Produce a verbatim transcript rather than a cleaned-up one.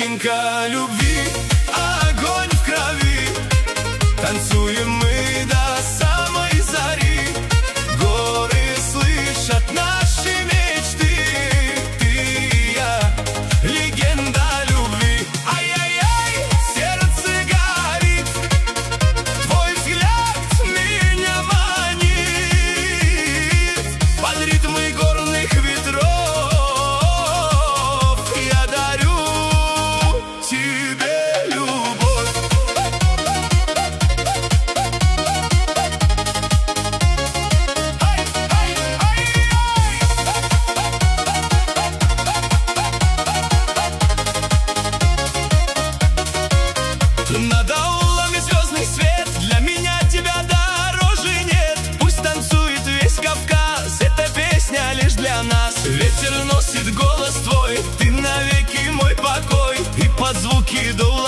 Легенька любви, огонь в крови. Танцуем мы до самой зари. Горы слышат наши мечты. Ты и я, легенда любви. Ай-яй-яй, сердце горит. Твой взгляд меня манит. Под ритмы горных ветров я дарю тебе любовь. Ай, ай, ай, ай. Над аулами звездный свет, для меня тебя дороже нет. Пусть танцует весь Кавказ, эта песня лишь для нас. Ветер носит голос твой, ты навеки мой покой. И под звуки дула